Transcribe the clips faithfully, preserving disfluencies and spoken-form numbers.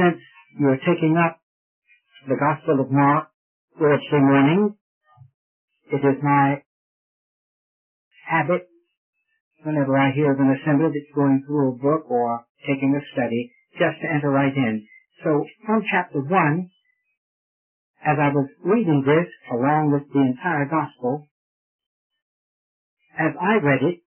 since you're taking up the Gospel of Mark Thursday morning, it is my habit, whenever I hear of an assembly that's going through a book or taking a study, just to enter right in. So from chapter one, as I was reading this along with the entire Gospel, as I read it,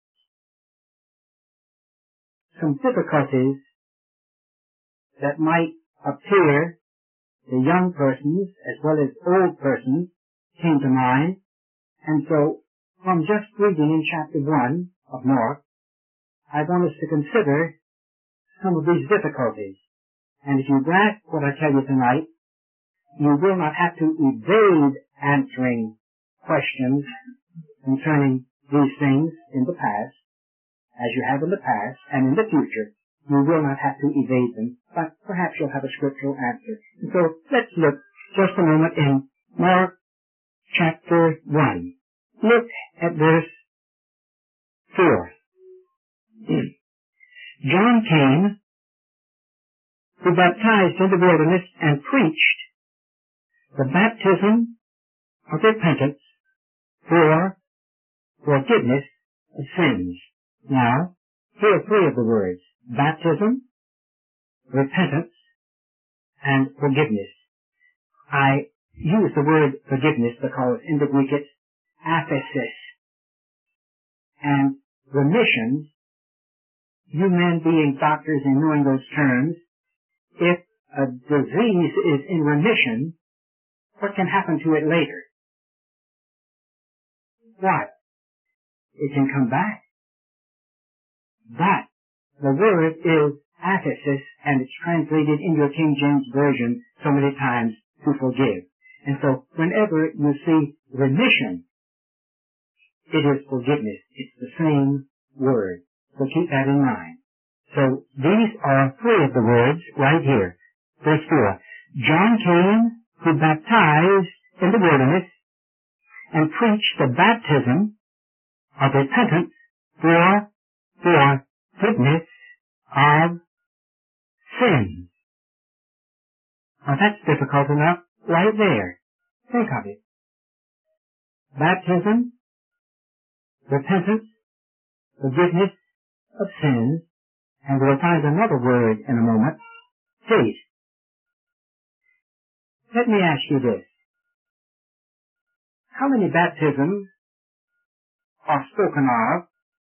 some difficulties that might appear to young persons as well as old persons came to mind. And so, from just reading in chapter one of Mark, I want us to consider some of these difficulties. And if you grasp what I tell you tonight, you will not have to evade answering questions concerning these things in the past, as you have in the past, and in the future. You will not have to evade them, but perhaps you'll have a scriptural answer. And so let's look just a moment in Mark chapter one. Look at verse four. John came, who baptized in the wilderness and preached the baptism of repentance for forgiveness of sins. Now, here are three of the words: baptism, repentance, and forgiveness. I use the word forgiveness because in the Greek it's aphesis. And remissions, you men being doctors and knowing those terms, if a disease is in remission, what can happen to it later? What? It can come back. But the word is aphesis, and it's translated in your King James Version so many times to forgive. And so whenever you see remission, it is forgiveness. It's the same word. So keep that in mind. So these are three of the words right here. Verse four. John came, who baptized in the wilderness and preached the baptism of repentance for forgiveness of sins. Now that's difficult enough right there. Think of it. Baptism, repentance, forgiveness of sins, and we'll find another word in a moment, faith. Let me ask you this. How many baptisms are spoken of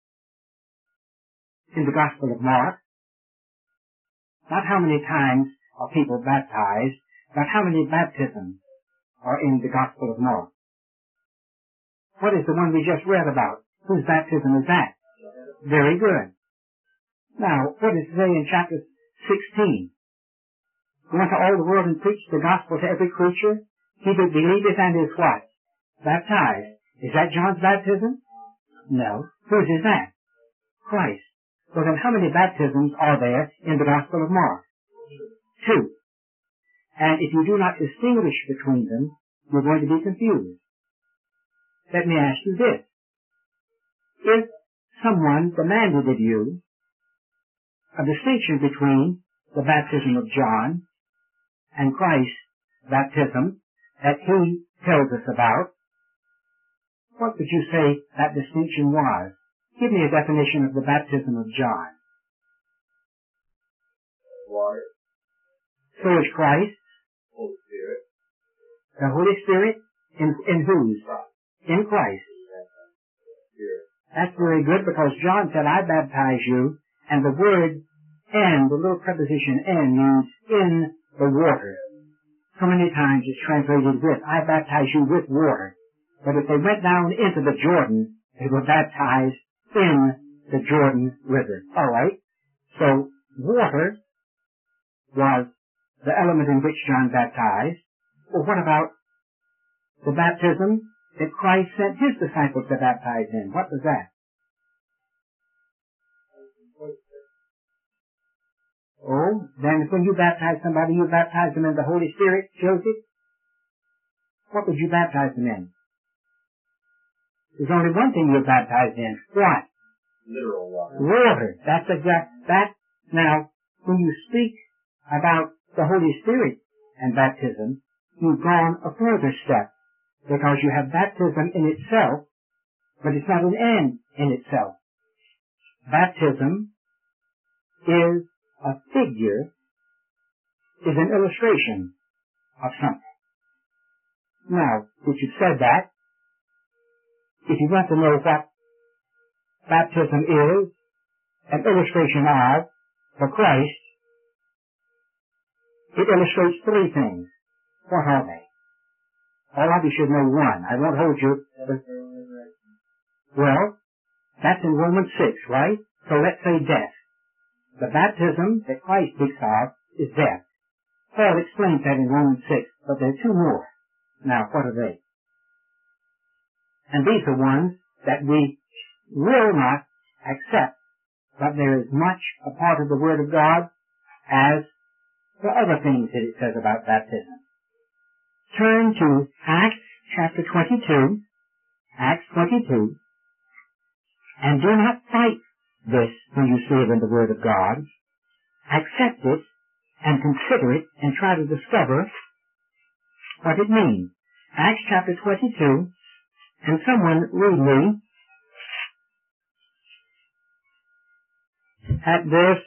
in the Gospel of Mark? Not how many times are people baptized, but how many baptisms are in the Gospel of Mark? What is the one we just read about? Whose baptism is that? Very good. Now, what does it say in chapter sixteen? Go into all the world and preach the gospel to every creature. He that believeth and is what? Baptized. Is that John's baptism? No. Whose is that? Christ. So then how many baptisms are there in the Gospel of Mark? Two. And if you do not distinguish between them, you're going to be confused. Let me ask you this. If someone demanded of you a distinction between the baptism of John and Christ's baptism that he tells us about, what would you say that distinction was? Give me a definition of the baptism of John. Water. So is Christ. Holy Spirit. The Holy Spirit? In, in whose? Christ. In Christ. Spirit. That's very good because John said, I baptize you, and the word "en," the little preposition "en," means in the water. So many times it's translated with. I baptize you with water. But if they went down into the Jordan, they were baptized in the Jordan River. All right. So water was the element in which John baptized. Well, what about the baptism that Christ sent his disciples to baptize in? What was that? Oh, then when you baptize somebody, you baptize them in the Holy Spirit, Joseph? What would you baptize them in? There's only one thing you're baptized in. What? Literal water. Water. That's exact. That. Now, when you speak about the Holy Spirit and baptism, you've gone a further step, because you have baptism in itself, but it's not an end in itself. Baptism is a figure, is an illustration of something. Now, if you've said that, if you want to know what baptism is, an illustration of, for Christ, it illustrates three things. What are they? All of you should know one. I won't hold you. Well, that's in Romans six, right? So let's say death. The baptism that Christ speaks of is death. Paul explains that in Romans six, but there are two more. Now, what are they? And these are ones that we will not accept, but there is much a part of the Word of God as the other things that it says about baptism. Turn to Acts chapter twenty-two, Acts twenty-two, and do not fight this when you see it in the Word of God. Accept it and consider it and try to discover what it means. Acts chapter twenty-two, and someone read me at verse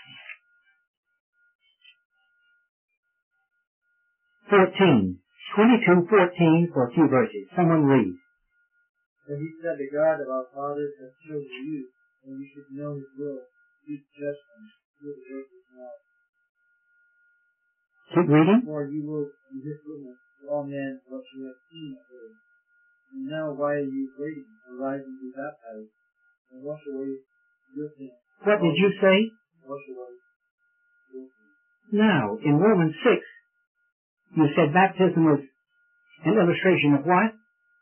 fourteen. twenty-two fourteen for a few verses. Someone read. And he said, the God of our fathers has chosen you, and you should know his will, do justly, do the work of his mouth. Keep reading. For you will be his witness to all men what you have seen and heard. And now why are you waiting? Arise and be baptized, and wash away your sins. What did you say? Wash away your sins. Now, in Romans six, you said baptism was an illustration of what?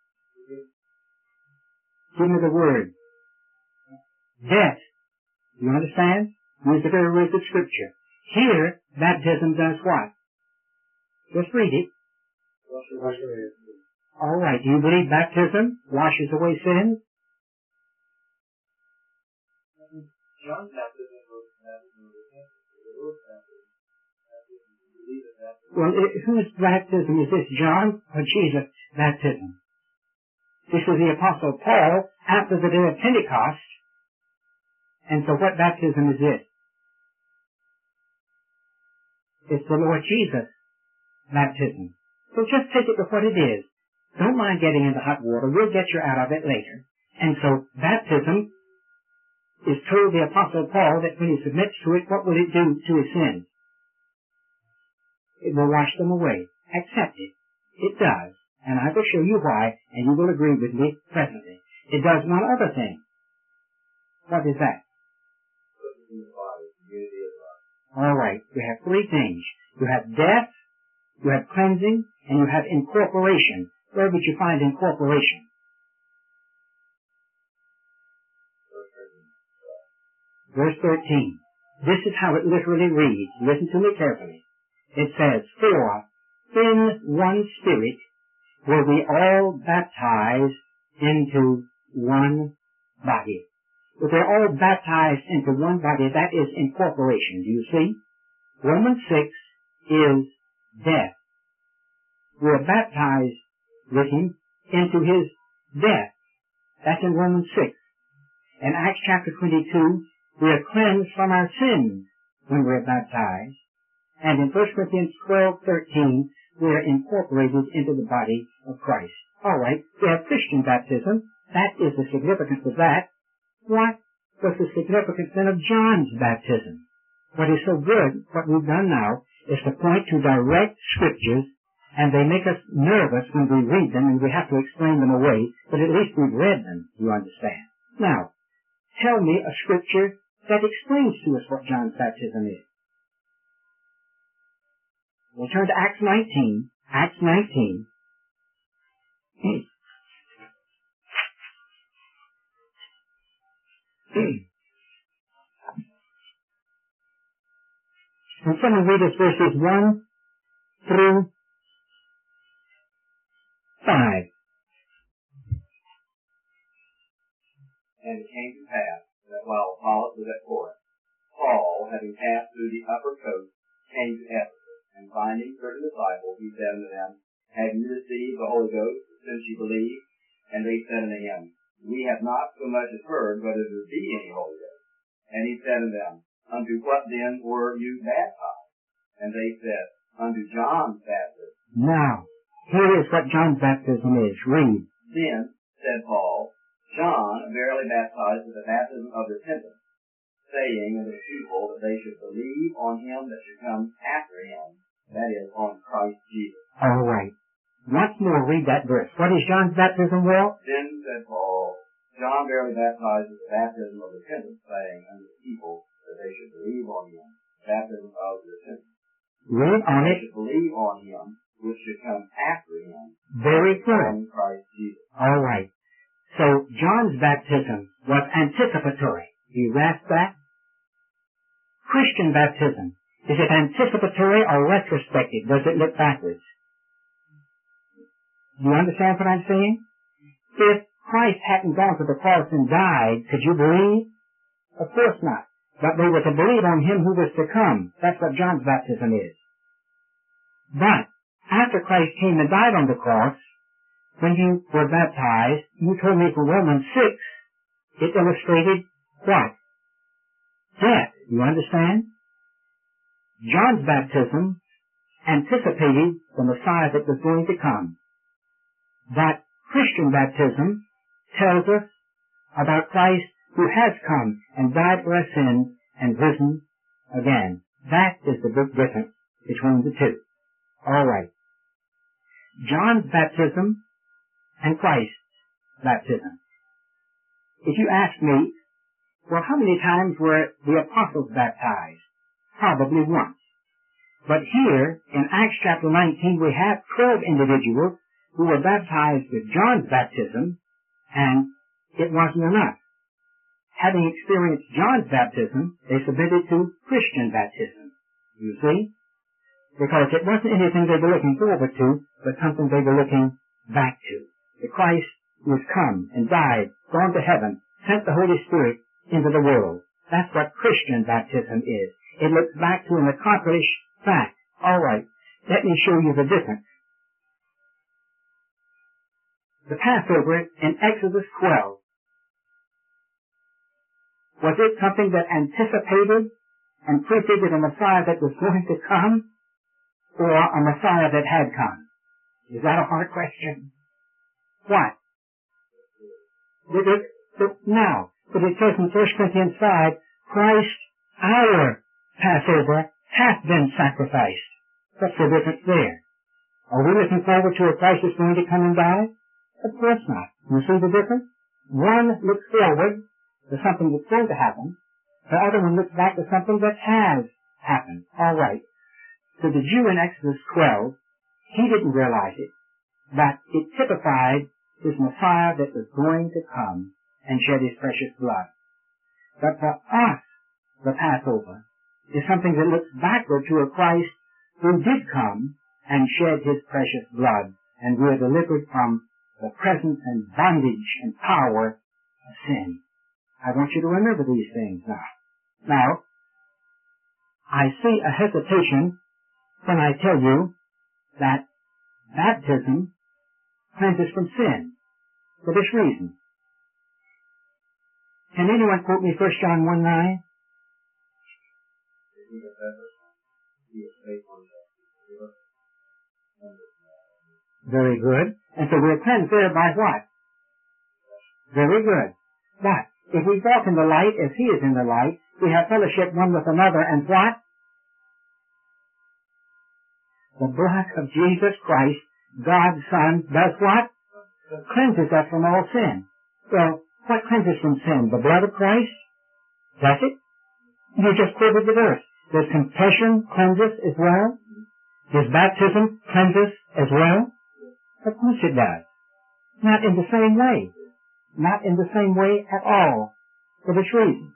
Give me the word. Death. You understand? Use the very words of Scripture. Here, baptism does what? Just read it. Wash away your sins. All right. Do you believe baptism washes away sins? John's baptism was baptism of repentance. The Lord's baptism. Baptism to believe in baptism. Well, it, whose baptism is this? John or Jesus' baptism? This was the Apostle Paul after the day of Pentecost. And so what baptism is this? It's the Lord Jesus' baptism. So just take it for what it is. Don't mind getting into hot water. We'll get you out of it later. And so baptism is told the Apostle Paul that when he submits to it, what will it do to his sins? It will wash them away. Accept it. It does. And I will show you why, and you will agree with me presently. It does one other thing. What is that? All right. You have three things. You have death, you have cleansing, and you have incorporation. Where would you find incorporation? Verse thirteen. This is how it literally reads. Listen to me carefully. It says, for in one Spirit were we all baptized into one body. If they're all baptized into one body, that is incorporation. Do you see? Romans six is death. We're baptized with him into his death. That's in Romans six. In Acts chapter twenty-two, we are cleansed from our sins when we're baptized. And in First Corinthians twelve thirteen, we are incorporated into the body of Christ. All right, we have Christian baptism. That is the significance of that. What was the significance then of John's baptism? What is so good, what we've done now, is to point to direct scriptures, and they make us nervous when we read them, and we have to explain them away, but at least we've read them, you understand. Now, tell me a scripture that explains to us what John's baptism is. We'll turn to Acts nineteen. Acts nineteen. And someone read us verses one through five. And it came to pass that while Apollos was at Corinth, Paul, having passed through the upper coast, came came to Ephesus, and finding certain disciples, he said unto them, Have you received the Holy Ghost since you believe? And they said unto him, We have not so much as heard whether there be any Holy Ghost. And he said unto them, Unto what then were you baptized? And they said, Unto John's baptism. Now, here is what John's baptism is. Read. Then said Paul, John verily baptized with the baptism of repentance, saying unto the people that they should believe on him that should come after him, that is, on Christ Jesus. All right. Once more, read that verse. What is John's baptism, Will? Then said Paul, John verily baptized with the baptism of repentance, saying unto the people that they should believe on him, baptism of repentance. Read on They it. should believe on him, which should come after him, Very good. on Christ Jesus. All right. So John's baptism was anticipatory. Do you grasp that? Christian baptism, is it anticipatory or retrospective? Does it look backwards? Do you understand what I'm saying? If Christ hadn't gone to the cross and died, could you believe? Of course not. But they were to believe on him who was to come. That's what John's baptism is. But after Christ came and died on the cross, when you were baptized, you told me from Romans six, it illustrated what? Death. You understand? John's baptism anticipated the Messiah that was going to come. But Christian baptism tells us about Christ who has come and died for our sins and risen again. That is the big difference between the two. All right. John's baptism and Christ's baptism. If you ask me, well, how many times were the apostles baptized? Probably once. But here, in Acts chapter nineteen, we have twelve individuals who were baptized with John's baptism, and it wasn't enough. Having experienced John's baptism, they submitted to Christian baptism. You see? Because it wasn't anything they were looking forward to, but something they were looking back to. The Christ who has come and died, gone to heaven, sent the Holy Spirit into the world. That's what Christian baptism is. It looks back to an accomplished fact. All right, let me show you the difference. The Passover in Exodus twelve. Was it something that anticipated and prefigured a Messiah that was going to come, or a Messiah that had come? Is that a hard question? What? Did it, it, now, but it says in First Corinthians five, Christ, our Passover, hath been sacrificed. What's the difference there? Are we looking forward to a Christ that's going to come and die? Of course not. You see the difference? One looks forward to something that's going to happen. The other one looks back to something that has happened. All right. So the Jew in Exodus twelve, he didn't realize it, but it typified his Messiah that was going to come and shed his precious blood. But for us, the Passover is something that looks backward to a Christ who did come and shed his precious blood, and we are delivered from the presence and bondage and power of sin. I want you to remember these things now. Now, I see a hesitation when I tell you that baptism cleanses from sin for this reason. Can anyone quote me First John one nine? Very good. And so we're cleansed there by what? Very good. But if we walk in the light as he is in the light, we have fellowship one with another, and what? The blood of Jesus Christ, God's Son, does what? Cleanses us from all sin. Well, what cleanses from sin? The blood of Christ? Does it? You just quoted the verse. Does confession cleanse us as well? Does baptism cleanse us as well? Of course it does. Not in the same way. Not in the same way at all. For this reason.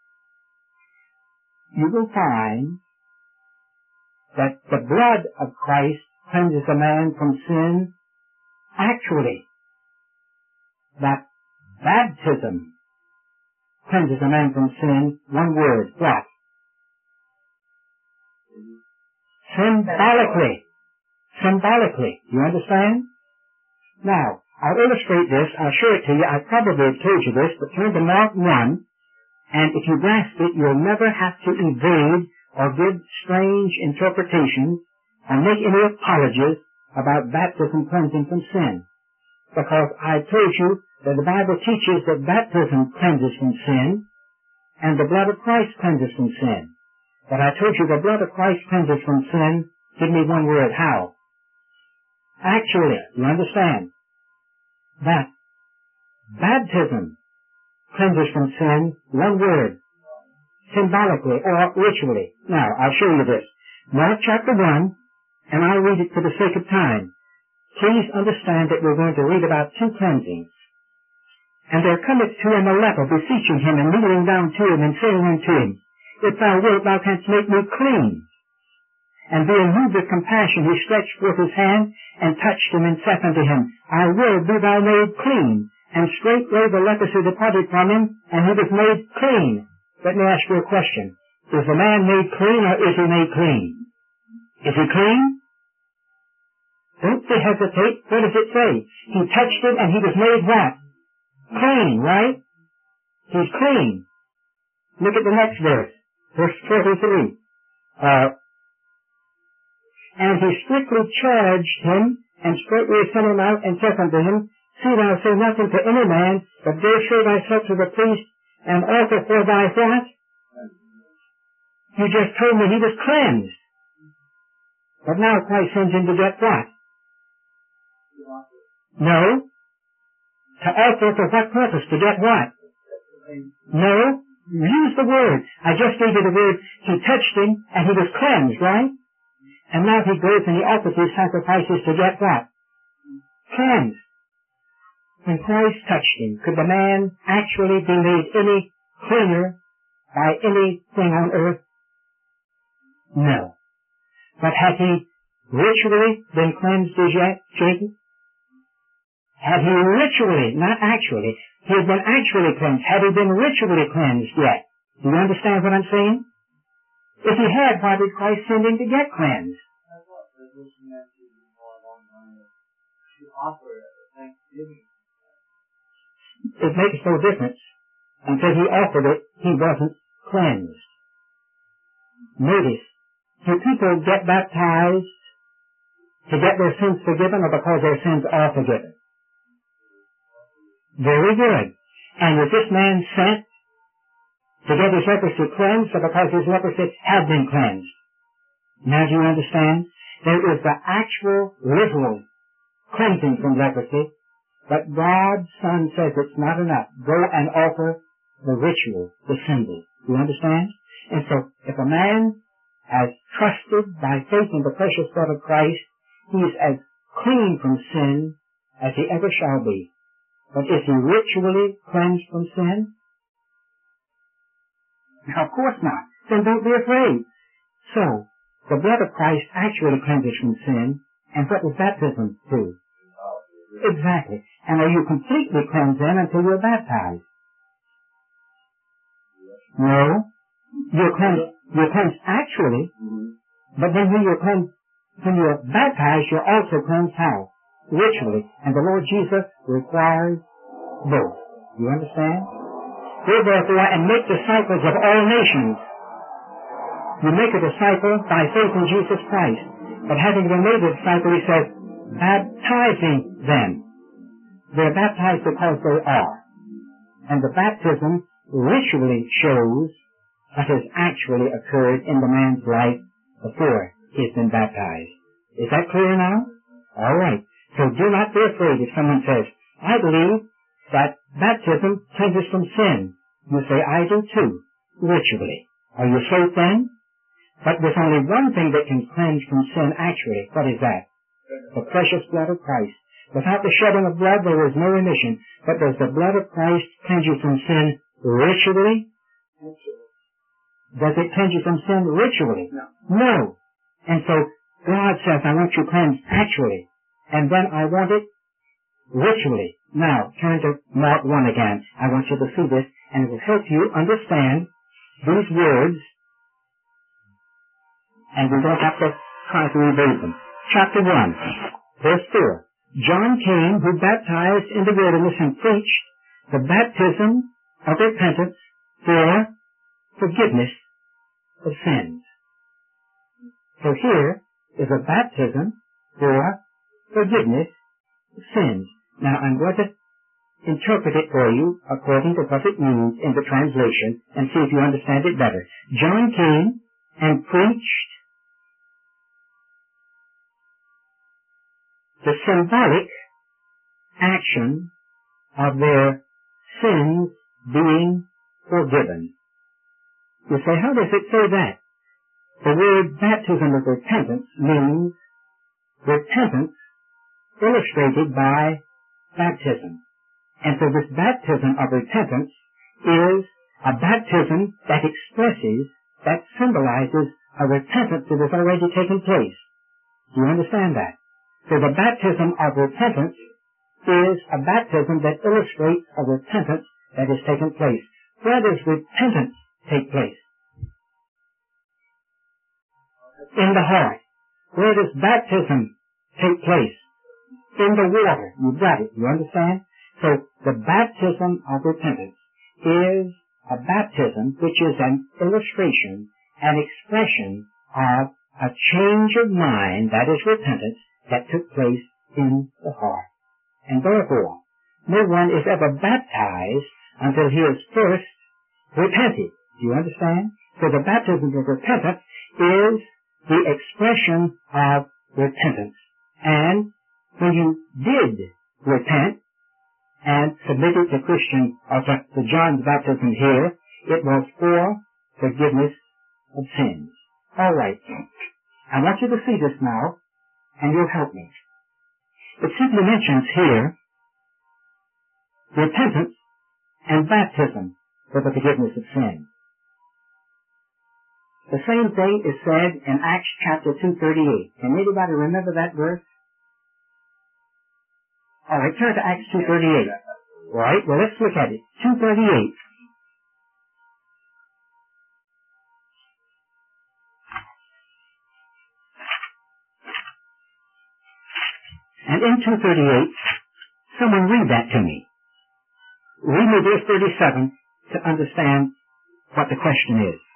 You will find that the blood of Christ cleanses a man from sin actually. That baptism cleanses a man from sin, one word, what? Symbolically. Symbolically. You understand? Now, I'll illustrate this. I'll show it to you. I probably have told you this, but turn to Mark one, and if you grasp it, you'll never have to evade or give strange interpretations or make any apologies about baptism cleansing from sin. Because I told you that the Bible teaches that baptism cleanses from sin, and the blood of Christ cleanses from sin. But I told you the blood of Christ cleanses from sin. Give me one word. How? Actually, you understand that baptism cleanses from sin, one word, symbolically or ritually. Now, I'll show you this. Mark chapter one, and I'll read it for the sake of time. Please understand that we're going to read about two cleansings. And there cometh to him a leper, beseeching him, and kneeling down to him, and saying unto him, If thou wilt, thou canst make me clean. And being moved with compassion, he stretched forth his hand, and touched him, and saith unto him, I will be thou made clean. And straightway the leprosy departed from him, and he was made clean. Let me ask you a question. Is the man made clean, or is he made clean? Is he clean? Don't they hesitate? What does it say? He touched him, and he was made what? Clean, right? He's clean. Look at the next verse. Verse forty-three. Uh, and he strictly charged him, and straightway sent him out, and saith unto him, See thou say nothing to any man, but go show thyself to the priest, and offer for thy what? You just told me he was cleansed. But now Christ sends him to get what? No. To offer for what purpose? To get what? No. Use the word. I just gave you the word. He touched him, and he was cleansed, right? And now he goes and he offers his sacrifices to get what? Cleansed. When Christ touched him, could the man actually be made any cleaner by anything on earth? No. But had he ritually been cleansed as yet, Jacob? Had he ritually, not actually, he had been actually cleansed. Had he been ritually cleansed yet? Do you understand what I'm saying? If he had, why did Christ send him to get cleansed? It makes no difference. Until he offered it, he wasn't cleansed. Notice, do people get baptized to get their sins forgiven or because their sins are forgiven? Very good. And was this man sent to get his leprosy cleansed or because his leprosy had been cleansed? Now do you understand? There is the actual, literal cleansing from leprosy, but God's Son says it's not enough. Go and offer the ritual, the symbol. Do you understand? And so, if a man has trusted by faith in the precious blood of Christ, he is as clean from sin as he ever shall be. But is he ritually cleansed from sin? Now, of course not. Then don't be afraid. So, the blood of Christ actually cleanses from sin, and what does baptism do? Exactly. And are you completely cleansed then until you're baptized? No. You're cleansed, you're cleansed actually, but then when you're cleansed, when you're baptized, you're also cleansed how? Ritually. And the Lord Jesus requires both. You understand? Go therefore and make disciples of all nations. You make a disciple by faith in Jesus Christ. But having been made a disciple, he says, baptizing them. They're baptized because they are. And the baptism ritually shows what has actually occurred in the man's life before he's been baptized. Is that clear now? All right. So do not be afraid if someone says, I believe that baptism cleanses from sin. You say, I do too, ritually. Are you saved then? But there's only one thing that can cleanse from sin actually. What is that? The precious blood of Christ. Without the shedding of blood, there is no remission. But does the blood of Christ cleanse you from sin ritually? Does it cleanse you from sin ritually? No. No. And so God says, I want you cleansed actually. And then I want it ritually. Now, turn to Mark one again. I want you to see this, and it will help you understand these words. And we don't have to try to read them. Chapter one, verse four. John came, who baptized in the wilderness and preached the baptism of repentance for forgiveness of sins. So here is a baptism for forgiveness of sins. Now I'm going to interpret it for you according to what it means in the translation and see if you understand it better. John came and preached the symbolic action of their sins being forgiven. You say, how does it say that? The word baptism of repentance means repentance illustrated by baptism. And so this baptism of repentance is a baptism that expresses, that symbolizes a repentance that has already taken place. Do you understand that? So the baptism of repentance is a baptism that illustrates a repentance that has taken place. Where does repentance take place? In the heart. Where does baptism take place? In the water. You've got it. You understand? So the baptism of repentance is a baptism which is an illustration, an expression of a change of mind, that is repentance, that took place in the heart. And therefore, no one is ever baptized until he is first repented. Do you understand? So the baptism of repentance is the expression of repentance. And when you did repent and submitted to Christian, or to, to John's baptism here, it was for forgiveness of sins. All right. I want you to see this now, and you'll help me. It simply mentions here repentance and baptism for the forgiveness of sins. The same thing is said in Acts chapter two thirty-eight. Can anybody remember that verse? All right, turn to Acts two thirty-eight. All right, well, let's look at it. two thirty-eight. And in two thirty-eight, someone read that to me. Read me verse thirty-seven to understand what the question is.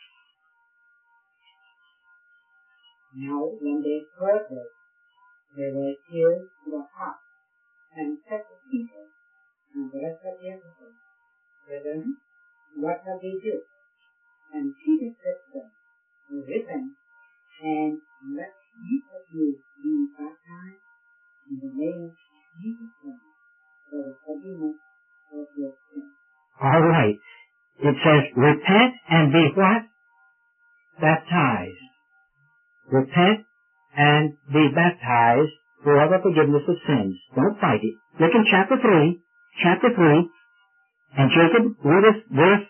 Now when they heard this, they were filled to the heart, and said to Peter and the rest of the apostles, Brethren, what shall we do? And Peter said to them, Repent, and let each of you be baptized in the name of Jesus Christ for the forgiveness of your sins. All right. It says, repent and be what? Baptized. Repent and be baptized for the forgiveness of sins. Don't fight it. Look in chapter three. Chapter three. And Jacob, read us verse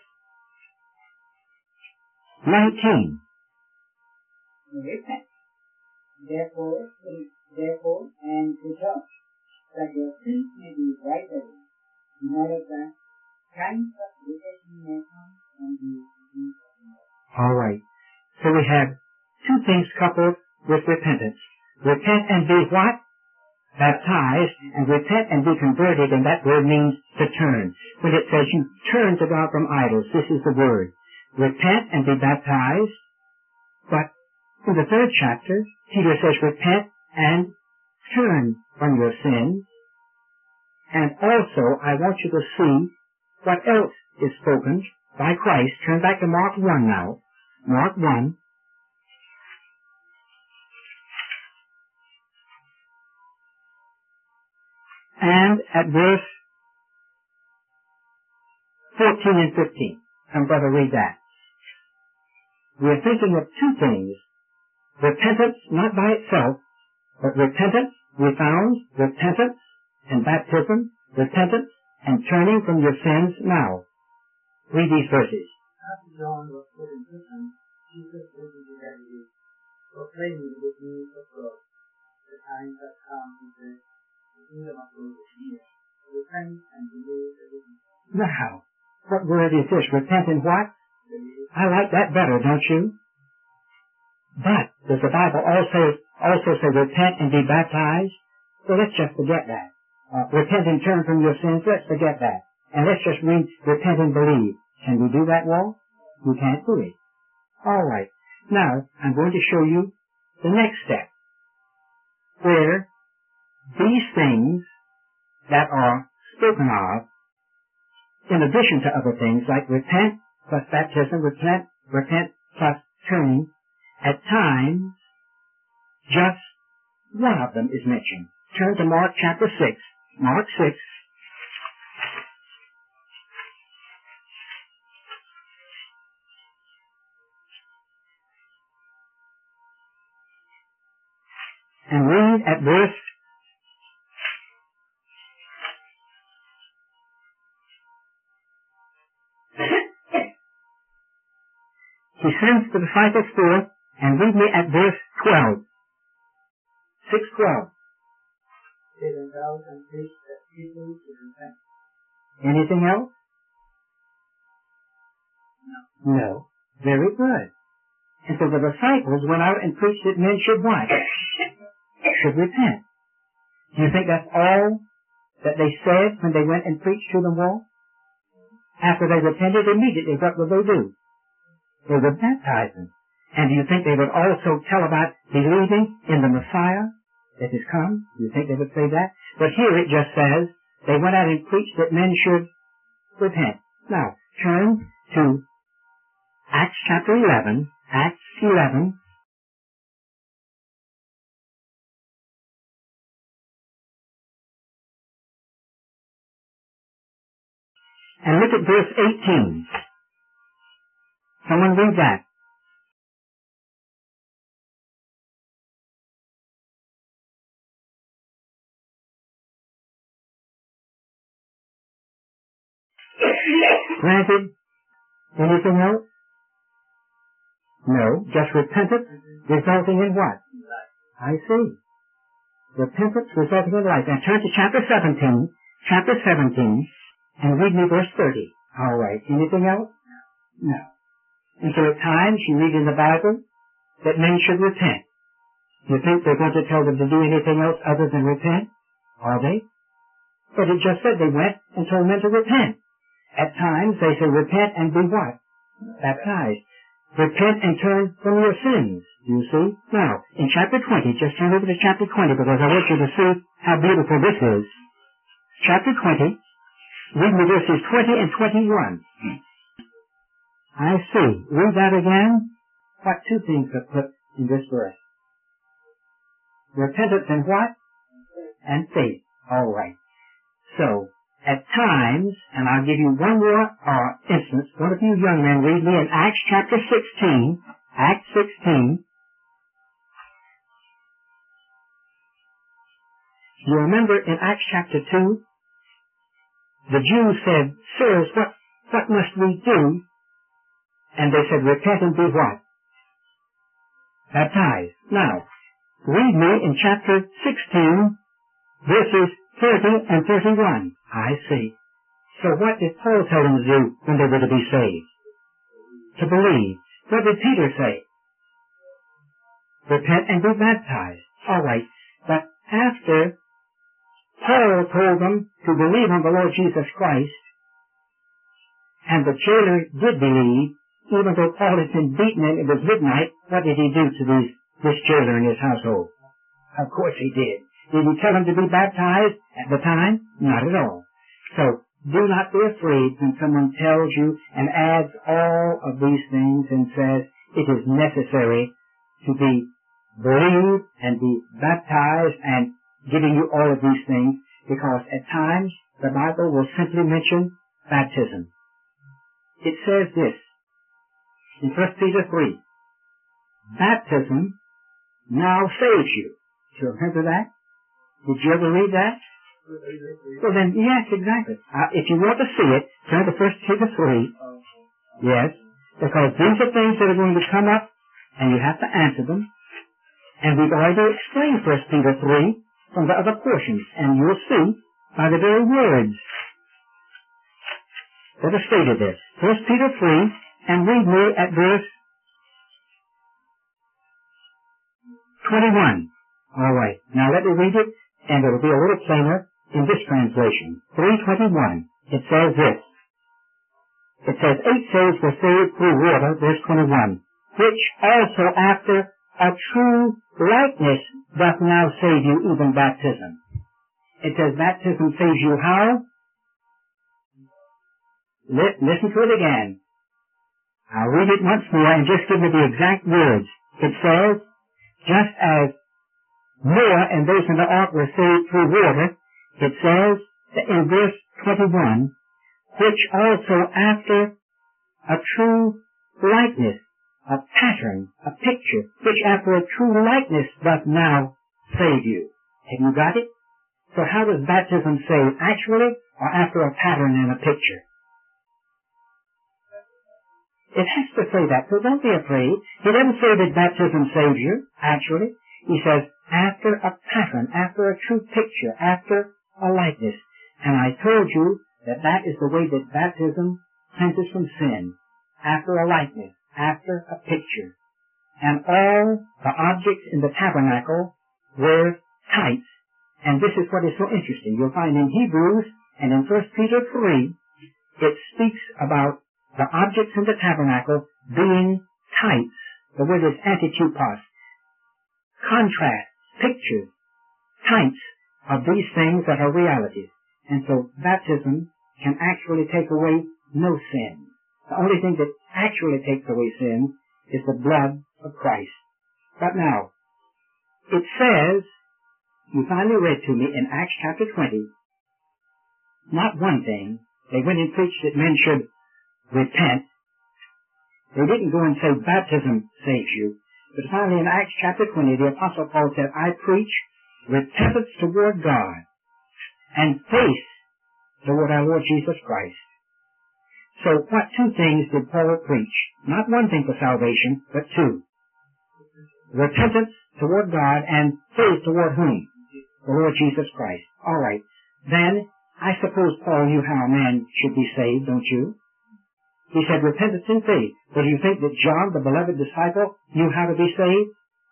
nineteen. Repent, therefore, therefore, and rejoice, that your sins may be wiped away, in order that times of visitation may come and be redeemed of the Lord. All right. So we have two things coupled with repentance. Repent and be what? Baptized, and repent and be converted, and that word means to turn. When it says you turn to God from idols, this is the word. Repent and be baptized, but in the third chapter, Peter says repent and turn from your sins. And also, I want you to see what else is spoken by Christ. Turn back to Mark one now. Mark one. And at verse fourteen and fifteen. I'm going to read that. We're thinking of two things. Repentance, not by itself, but repentance, we found repentance and baptism, repentance and turning from your sins now. Read these verses. After John was put in prison, Jesus went into Galilee, proclaiming the good news of God. The time has come, he said, the kingdom of God is near. Repent and believe that it is. Now, what word is this? Repent and what? Believe. I like that better, don't you? But Does the Bible also, also say repent and be baptized? Well, let's just forget that. Uh, repent and turn from your sins, let's forget that. And let's just read repent and believe. Can we do that, Walt? We can't do it. All right. Now, I'm going to show you the next step, where these things that are spoken of, in addition to other things like repent plus baptism, repent, repent plus turning, at times, just one of them is mentioned. Turn to Mark chapter six. Mark six. And read at verse He sends the disciples forth, and read me at verse twelve. six twelve. Anything else? No. No. Very good. And so the disciples went out and preached that men should what? Should repent. Do you think that's all that they said when they went and preached to them all? After they repented immediately, what would they do? They would baptize them. And do you think they would also tell about believing in the Messiah that has come? Do you think they would say that? But here it just says they went out and preached that men should repent. Now, turn to Acts chapter eleven. Acts eleven. And look at verse eighteen. Someone read that. Granted, anything else? No, just repentance resulting in what? I see. Repentance resulting in life. And turn to chapter seventeen, chapter seventeen, and read me verse thirty. All right. Anything else? No. And so at times you read in the Bible that men should repent. You think they're going to tell them to do anything else other than repent? Are they? But it just said they went and told men to repent. At times they say repent and be what? Baptized. Repent and turn from your sins. You see? Now, in chapter twenty, just turn over to chapter twenty because I want you to see how beautiful this is. Chapter twenty, read me verses twenty and twenty-one. I see. Read that again. What two things are put in this verse? Repentance and what? And faith. All right. So, at times, and I'll give you one more uh, instance, one of you young men read me in Acts chapter sixteen, Acts sixteen. You remember in Acts chapter two, the Jews said, Sirs, what, what must we do? And they said, repent and be what? Baptized. Now, read me in chapter sixteen, verses thirty and thirty-one. I see. So what did Paul tell them to do when they were to be saved? To believe. What did Peter say? Repent and be baptized. All right. But after Paul told them to believe on the Lord Jesus Christ, and the jailer did believe, even though Paul had been beaten and it was midnight, what did he do to these, this jailer and his household? Of course he did. Did he tell him to be baptized at the time? Not at all. So, do not be afraid when someone tells you and adds all of these things and says it is necessary to be believed and be baptized and giving you all of these things, because at times the Bible will simply mention baptism. It says this in First Peter three, baptism now saves you. Do you remember that? Did you ever read that? Well then, yes, exactly. Uh, if you want to see it, turn to First Peter three. Yes, because these are things that are going to come up, and you have to answer them. And we've already explained First Peter three from the other portions, and you'll see by the very words that are stated there. First Peter three, and read me at verse twenty-one. All right. Now let me read it, and it'll be a little plainer in this translation. three twenty-one. It says this. It says, eight souls were saved through water, verse twenty-one, which also after a true likeness doth now save you, even baptism. It says baptism saves you how? Listen to it again. I'll read it once more and just give me the exact words. It says, just as Noah and those in the ark were saved through water, it says in verse twenty-one, which also after a true likeness, a pattern, a picture, which after a true likeness doth now save you. Have you got it? So how does baptism save? Actually, or after a pattern and a picture? It has to say that, so don't be afraid. He doesn't say that baptism saves you, actually. He says, after a pattern, after a true picture, after a likeness. And I told you that that is the way that baptism cleanses from sin. After a likeness, after a picture. And all the objects in the tabernacle were types. And this is what is so interesting. You'll find in Hebrews and in First Peter three, it speaks about the objects in the tabernacle being types. The word is antitupos. Contrast, pictures, types of these things that are realities. And so baptism can actually take away no sin. The only thing that actually takes away sin is the blood of Christ. But now, it says, you finally read to me in Acts chapter twenty, not one thing. They went and preached that men should repent. They didn't go and say baptism saves you. But finally in Acts chapter twenty, the Apostle Paul said, I preach repentance toward God and faith toward our Lord Jesus Christ. So what two things did Paul preach? Not one thing for salvation, but two. Repentance toward God and faith toward whom? The Lord Jesus Christ. All right. Then, I suppose Paul knew how a man should be saved, don't you? He said repentance and faith. But do you think that John, the beloved disciple, knew how to be saved?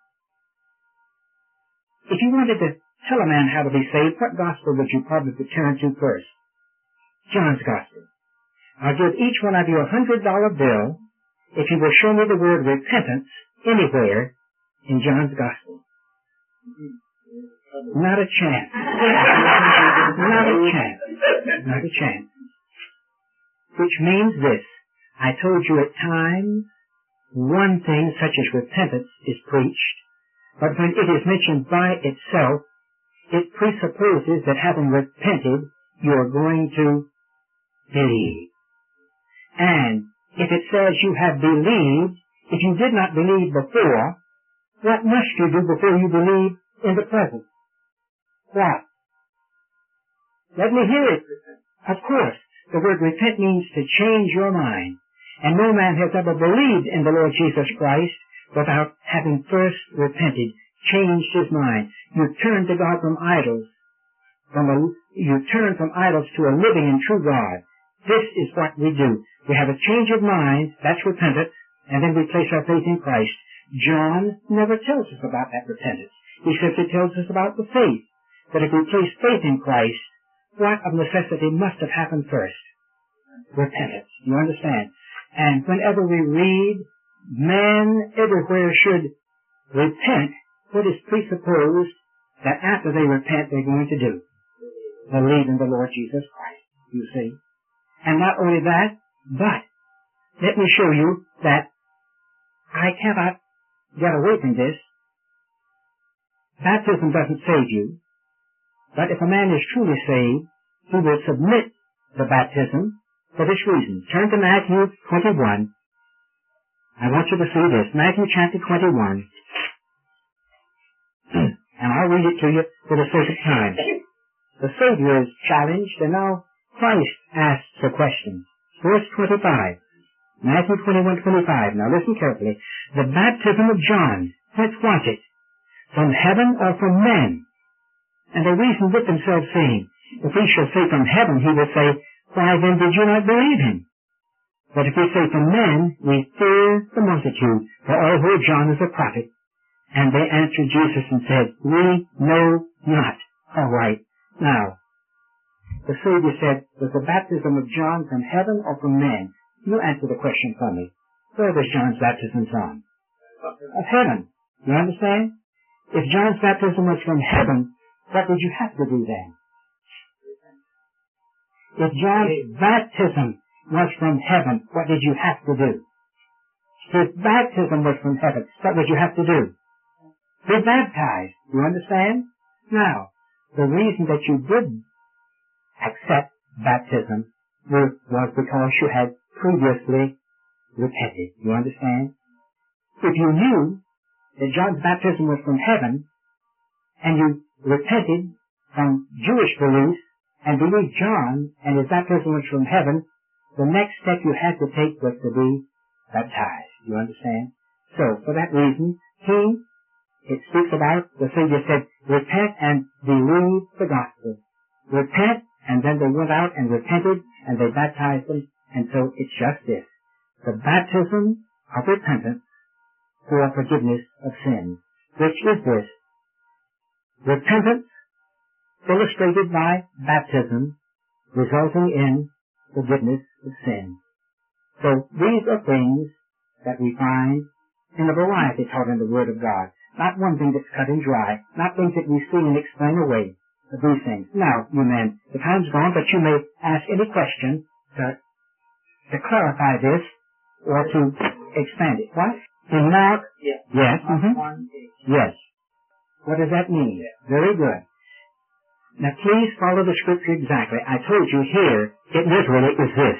If you wanted to tell a man how to be saved, what gospel would you probably turn to first? John's gospel. I'll give each one of you a hundred dollar bill if you will show me the word repentance anywhere in John's gospel. Not a chance. Not a chance. Not a chance. Which means this. I told you at times one thing such as repentance is preached, but when it is mentioned by itself, it presupposes that having repented, you are going to believe. And if it says you have believed, if you did not believe before, what must you do before you believe in the present? What? Let me hear it. Of course, the word repent means to change your mind. And no man has ever believed in the Lord Jesus Christ without having first repented, changed his mind. You turn to God from idols. From a, you turn from idols to a living and true God. This is what we do. We have a change of mind, that's repentance, and then we place our faith in Christ. John never tells us about that repentance. He simply tells us about the faith. But if we place faith in Christ, what of necessity must have happened first? Repentance. You understand? And whenever we read, men everywhere should repent, what is presupposed that after they repent they're going to do? Believe in the Lord Jesus Christ, you see. And not only that, but let me show you that I cannot get away from this. Baptism doesn't save you, but if a man is truly saved, he will submit the baptism for this reason. Turn to Matthew twenty-one. I want you to see this. Matthew chapter twenty-one. And I'll read it to you for the sake of time. The Savior is challenged, and now Christ asks a question. Verse twenty-five. Matthew twenty-one twenty-five. Now listen carefully. The baptism of John, whence was it? From heaven or from men? And they reasoned with themselves, saying, if we shall say from heaven, he will say, why then did you not believe him? But if we say from men, we fear the multitude, for all heard John as a prophet. And they answered Jesus and said, we know not. All right. Now, the Savior said, was the baptism of John from heaven or from men? You answer the question for me. Where was John's baptism from? Of heaven. You understand? If John's baptism was from heaven, what would you have to do then? If John's baptism was from heaven, what did you have to do? If baptism was from heaven, what would you have to do? Be baptized. You understand? Now, the reason that you did accept baptism was because you had previously repented. You understand? If you knew that John's baptism was from heaven, and you repented from Jewish beliefs, and believed John, and his baptism was from heaven, the next step you had to take was to be baptized. You understand? So, for that reason, he, it speaks about, the Savior said, repent and believe the gospel. Repent, and then they went out and repented, and they baptized them, and so it's just this. The baptism of repentance for forgiveness of sins, which is this. Repentance illustrated by baptism, resulting in forgiveness of sin. So these are things that we find in a variety taught in the Word of God. Not one thing that's cut and dry, not things that we see and explain away, but these things. Now, you men, the time's gone, but you may ask any question to, to clarify this or to expand it. What? In Mark? Yes. Yes. Mm-hmm. One, eight. Yes. What does that mean? Very good. Now please follow the scripture exactly. I told you here, it literally is this.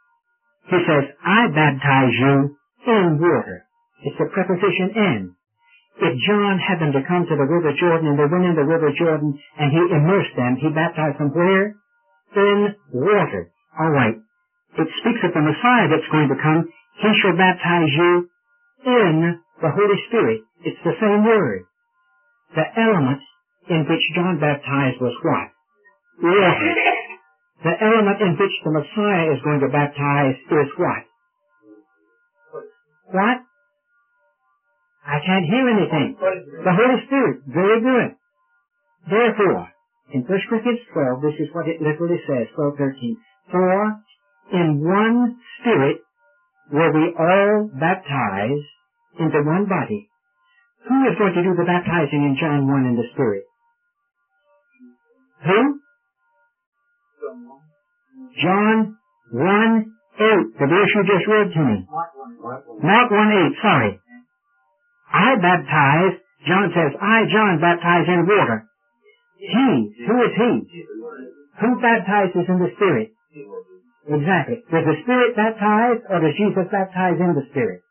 He says, I baptize you in water. It's a preposition in. If John happened to come to the river Jordan and they went in the river Jordan and he immersed them, he baptized them where? In water. All right. It speaks of the Messiah that's going to come. He shall baptize you in the Holy Spirit. It's the same word. The element in which John baptized was what? Water. The element in which the Messiah is going to baptize is what? What? I can't hear anything. The Holy Spirit. Very good. Therefore, in First Corinthians twelve, this is what it literally says, twelve thirteen. For in one Spirit were we all baptized into one body. Who is going to do the baptizing in John one in the Spirit? Who? John one eight. The verse you just read to me. Mark one eight, sorry. I baptize, John says, I, John, baptize in water. He, who is he? Who baptizes in the Spirit? Exactly. Does the Spirit baptize, or does Jesus baptize in the Spirit?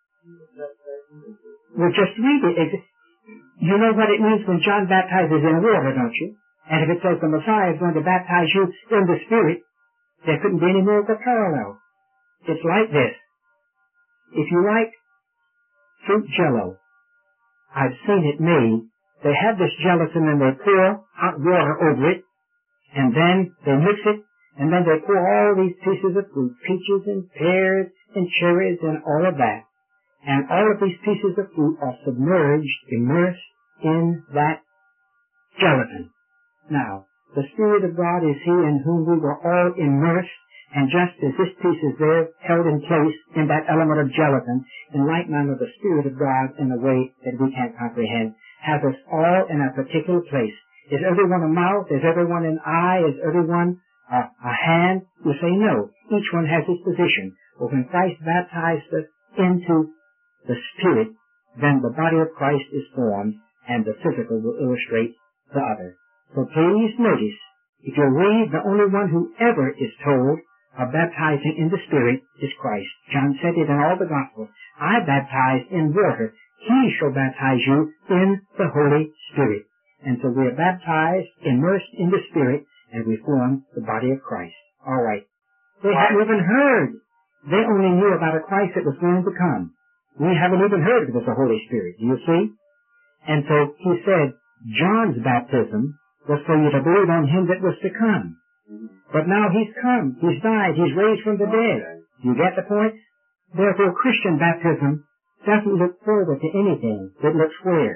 Well, just read it. You know what it means when John baptizes in water, don't you? And if it says the Messiah is going to baptize you in the Spirit, there couldn't be any more of a parallel. It's like this. If you like fruit jello, I've seen it made. They have this gelatin and they pour hot water over it, and then they mix it, and then they pour all these pieces of fruit, peaches and pears and cherries and all of that. And all of these pieces of fruit are submerged, immersed in that gelatin. Now, the Spirit of God is He in whom we were all immersed, and just as this piece is there, held in place in that element of gelatin, in like manner the Spirit of God, in a way that we can't comprehend, has us all in a particular place. Is everyone a mouth? Is everyone an eye? Is everyone a, a hand? You say no. Each one has his position. But when Christ baptized us into the Spirit, then the body of Christ is formed, and the physical will illustrate the other. So please notice, if you read, the only one who ever is told of baptizing in the Spirit is Christ. John said it in all the Gospels. I baptize in water. He shall baptize you in the Holy Spirit. And so we are baptized, immersed in the Spirit, and we form the body of Christ. All right. They hadn't even heard. They only knew about a Christ that was going to come. We haven't even heard it was the Holy Spirit. Do you see? And so he said, John's baptism was for you to believe on Him that was to come. But now He's come. He's died. He's raised from the dead. You get the point? Therefore, Christian baptism doesn't look forward to anything. It looks where?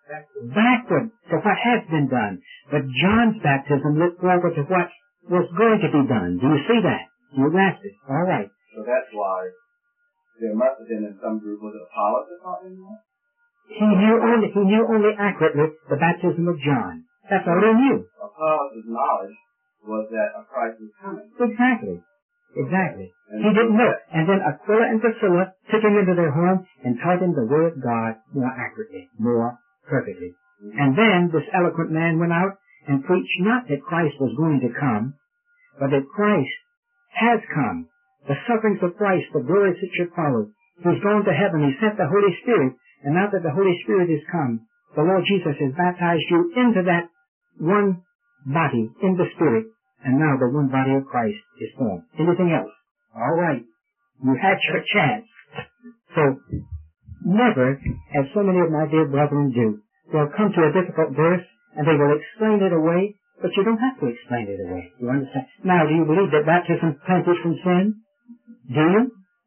backward. Backward to what has been done. But John's baptism looked forward to what was going to be done. Do you see that? You grasp it. All right. So that's why there must have been in some group, was it Apollos that taught him that? He knew only, he knew only accurately the baptism of John. That's all he knew. Apollos' knowledge was that a Christ was coming. Exactly. Exactly. He didn't know. And then Aquila and Priscilla took him into their home and taught him the Word of God more accurately, more perfectly. And then this eloquent man went out and preached not that Christ was going to come, but that Christ has come. The sufferings of Christ, the glories that should follow. He's gone to heaven. He sent the Holy Spirit. And now that the Holy Spirit has come, the Lord Jesus has baptized you into that one body, in the Spirit. And now the one body of Christ is formed. Anything else? All right. You had your chance. So, never, as so many of my dear brethren do, they'll come to a difficult verse and they will explain it away, but you don't have to explain it away. You understand? Now, do you believe that baptism cleanses from sin? Do you?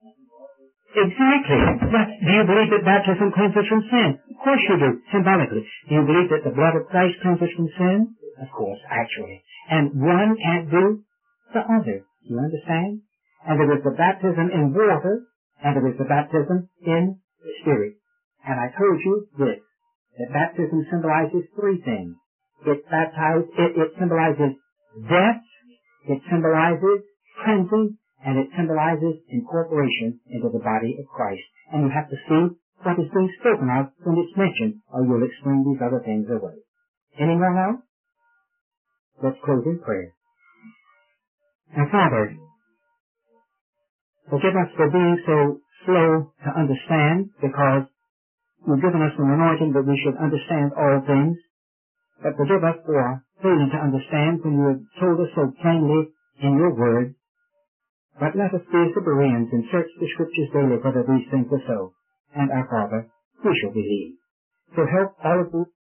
Exactly. But do you believe that baptism cleanses from sin? Of course you do, symbolically. Do you believe that the blood of Christ cleanses from sin? Of course, actually. And one can't do the other. You understand? And there is the baptism in water, and there is the baptism in the Spirit. And I told you this, that baptism symbolizes three things. It baptizes, it, it symbolizes death, it symbolizes cleansing, and it symbolizes incorporation into the body of Christ. And you have to see what is being spoken of when it's mentioned, or you'll explain these other things away. Any more now? Let's close in prayer. Now, Father, forgive us for being so slow to understand, because you've given us an anointing that we should understand all things. But forgive us for failing to understand when you have told us so plainly in your word. But let us be as the Bereans and search the Scriptures daily whether these things are so. And our Father, we shall believe. So help all of us